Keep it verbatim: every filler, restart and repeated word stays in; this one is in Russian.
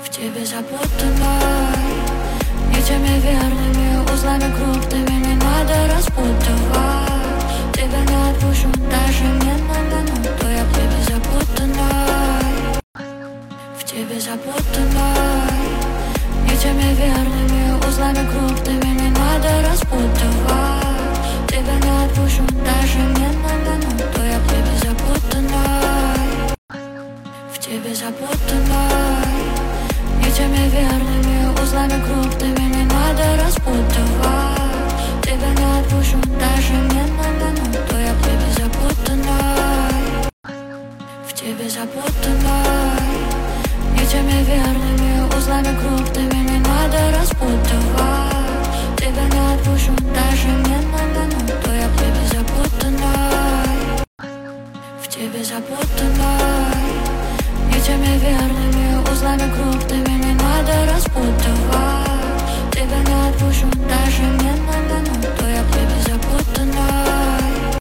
тебе запутанной, нитями верными, узлами крупными не надо распутывать. Тебя не отпущу даже не на минуту, я в тебе запутанной, в тебе запутанной, нитями верными, узлами крупными не надо распутывать. Тебя не отпущу даже не на минуту, я в тебе запутанной, в тебе запутанной, нитями верными, узлами крупными не надо распутывать. Тебя не отпущу даже не на минуту, я в тебе запутанной, в тебе запутанной, нитями верными, узлами крупными не надо распутывать. Тебя не отпущу даже не на минуту, я в тебе запутанной, в тебе запутанной, нитями верными, узлами крупными не надо распутывать. Тебя не отпущу даже